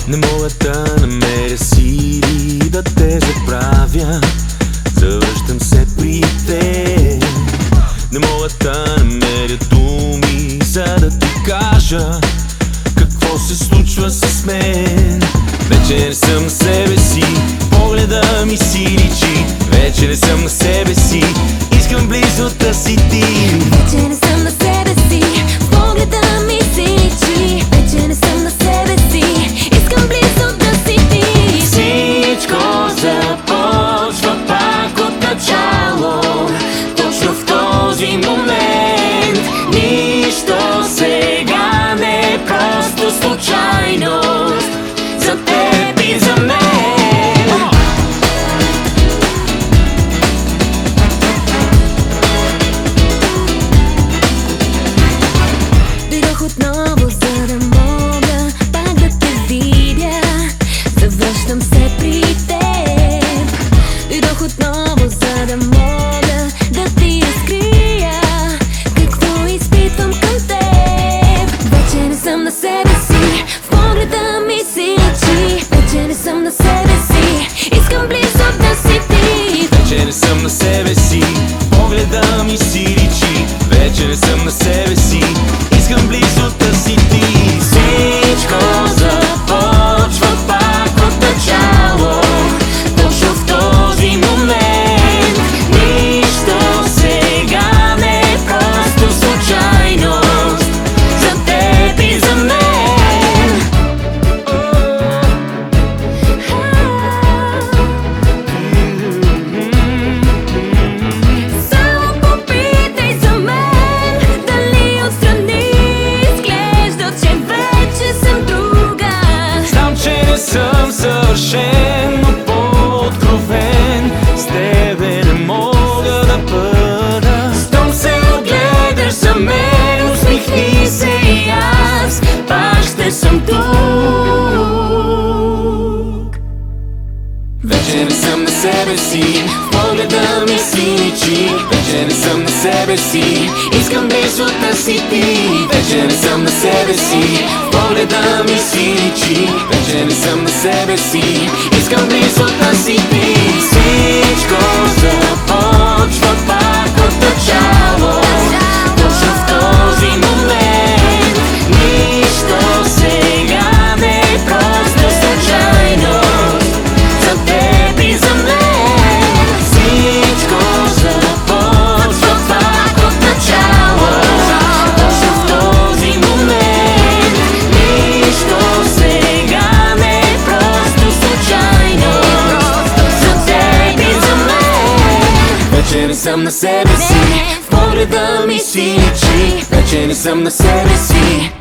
Не мога да намеря сили да те забравя. Завръщам се при теб. Не мога да намеря думи, за да ти кажа какво се случва с мен. Вече не съм на себе си, погледа ми си личи. Вече не съм на себе си, искам близо да си ти. Вече не съм на себе си, погледа ми си личи. Вече не съм на себе си, искам близо да си ти. Всичко започва пак от начало, точно в този момент. Нищо сега не е просто случайност за теб и за мен. Дойдох отново, за да мога пак да те видя. Завръщам се при теб. Дойдох отново, за да мога да ти разкрия какво изпитвам към теб. Вече не съм на себе си, в погледа ми си личи. Вече не съм на себе си, искам близо да си ти. Вече не съм на себе си, погледа ми си личи. Вече не съм на себе си, искам близо да си ти. Всичко започва пак от начало, точно в този момент. Нищо сега не е просто случайност за теб и за мен. Само попитай за мен, дали отстрани изглежда, че вече съм друга. Знам, че не съм съвършен, но по-откровен с тебе не мога да бъда. Щом се огледаш за мен, усмихни се и аз пак ще съм тук. Вече не съм на себе си, в погледа ми си личи. Вече не съм на себе си, искам близо да си ти. Вече не съм на себе си, в погледа ми си личи. Вече не съм на себе си, искам близо да си ти. Всичко започва пак от начало, точно в този момент. Нищо сега не е просто случайност за теб и за мен. Всичко започва пак от начало, точно в този момент. Нищо сега не е просто случайност за теб и за мен. Вече не съм на себе си, в погледа ми си личи. Вече не съм на себе си.